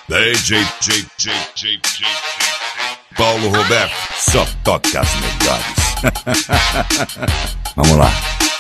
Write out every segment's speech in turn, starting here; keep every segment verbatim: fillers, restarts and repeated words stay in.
D J, J, J, J, J, Paulo Roberto, só toca as melhores. Vamos lá.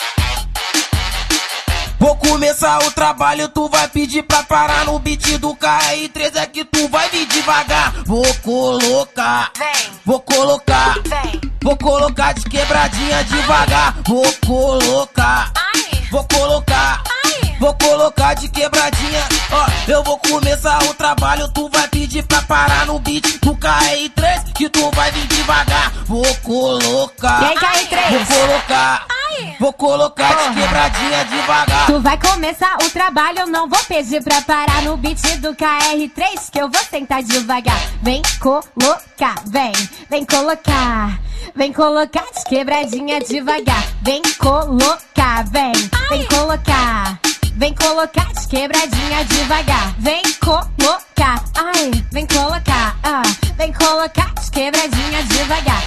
Vou começar o trabalho, tu vai pedir pra parar no beat do K R três, é que tu vai vir devagar. Vou colocar, Vem. vou colocar, Vem. vou colocar de quebradinha devagar. Vou colocar, Ai. vou colocar, Ai. vou colocar de quebradinha. Ó, eu vou começar o trabalho, tu vai pedir pra parar no beat do K R três, que tu vai vir devagar. Vou colocar, E aí, K R três? vou colocar, Ai. vou colocar Porra. de quebradinha devagar. Tu vai começar o trabalho, eu não vou pedir pra parar no beat do K R três, que eu vou sentar devagar. Vem colocar, vem, vem colocar, vem colocar de quebradinha devagar. Vem colocar, vem, vem colocar, vem colocar de quebradinha devagar. Vem colocar, ai, vem colocar, ah, vem colocar de quebradinha devagar.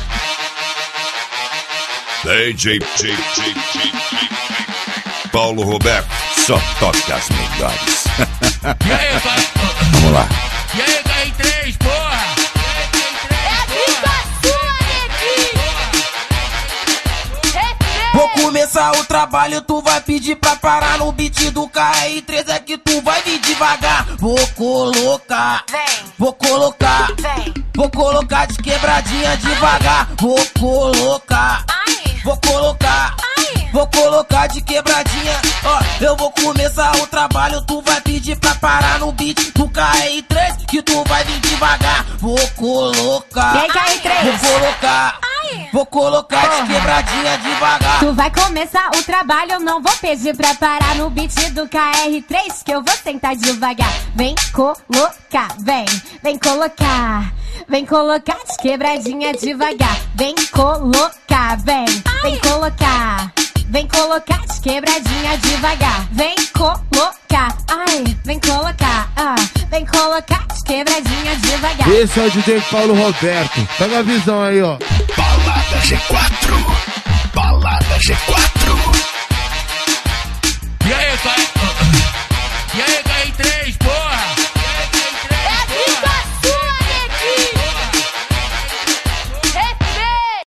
D J, J, J, J, J, Paulo Roberto, só toca as melhores. E aí, pai? Vamos lá. E aí, K R três, porra? Vou começar o trabalho, tu vai pedir pra parar no beat do K R três, é que tu vai vir devagar. Vou colocar, Vem. vou colocar, Vem. vou colocar de quebradinha devagar. Vou colocar, Ai. vou colocar, Ai. vou colocar de quebradinha. Ó, eu vou começar o trabalho, tu vai pedir pra parar no beat do K R três, que tu vai vir devagar. Vou colocar, E aí, K R três? vou colocar, Ai. vou colocar de Porra. quebradinha devagar. Tu vai começar o trabalho, eu não vou pedir pra parar no beat do K R três, que eu vou sentar devagar. Vem colocar, vem, vem colocar, vem colocar de quebradinha devagar. Vem colocar, vem, vem colocar, vem colocar de quebradinha devagar. Vem colocar, ai, vem colocar, ah, vem colocar de quebradinha devagar. Esse é o D J Paulo Roberto. Pega a visão aí, ó. Balada G quatro. Balada G quatro.